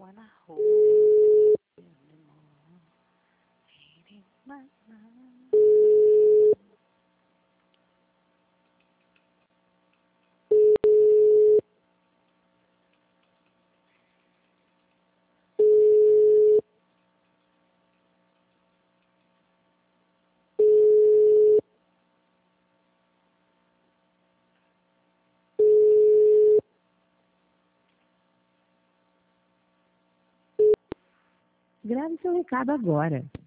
wanna hold you anymore. Hating my mind. Grave seu recado agora.